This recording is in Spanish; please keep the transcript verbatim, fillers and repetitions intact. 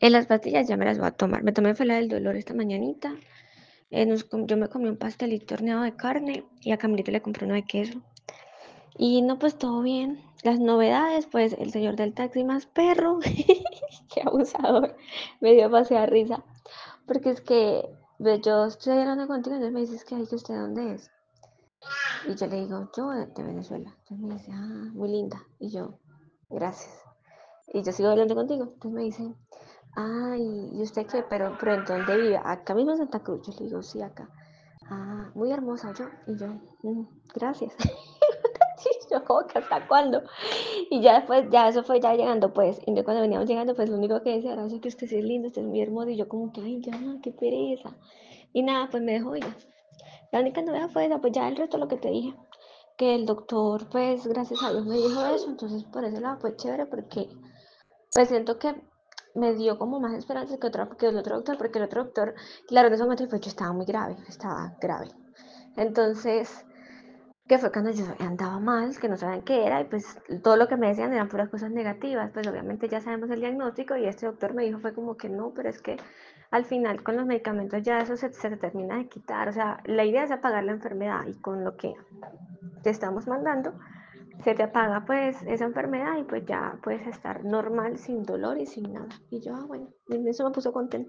En las pastillas ya me las voy a tomar. Me tomé fue la del dolor esta mañanita. Eh, nos com- yo me comí un pastelito horneado de carne y a Camilita le compré uno de queso. Y no, pues todo bien. Las novedades, pues el señor del taxi más perro, qué abusador, me dio demasiada risa. Porque es que ve, yo estoy hablando contigo, entonces me dices que, ay, que usted dónde es. Y yo le digo, yo de, de Venezuela. Entonces me dice, ah, muy linda. Y yo, gracias. Y yo sigo hablando contigo. Entonces me dice, ay, ¿y usted qué? Pero, pero ¿en dónde vive? Acá mismo en Santa Cruz. Yo le digo, sí, acá. Ah, muy hermosa yo. Y yo, "Mm, gracias." Y yo, como que hasta cuándo. Y ya después, ya eso fue ya llegando, pues. Y yo cuando veníamos llegando, pues lo único que decía era, "Ay, que usted sí es lindo, usted es muy hermoso." Y yo, como que, ay, ya, qué pereza. Y nada, pues me dejó ya. La única novedad fue esa, pues ya el resto lo que te dije. Que el doctor, pues, gracias a Dios me dijo eso. Entonces, por ese lado fue chévere porque, pues, siento que me dio como más esperanza que, otra, que el otro doctor, porque el otro doctor, claro, en ese momento pues yo estaba muy grave, estaba grave. Entonces, que fue cuando yo andaba mal, que no sabían qué era, y pues todo lo que me decían eran puras cosas negativas, pues obviamente ya sabemos el diagnóstico, y este doctor me dijo, fue como que no, pero es que al final con los medicamentos ya eso se, se termina de quitar, o sea, la idea es apagar la enfermedad, y con lo que te estamos mandando, se te apaga pues esa enfermedad, y pues ya puedes estar normal, sin dolor y sin nada. Y yo, ah, bueno, eso me puso contenta.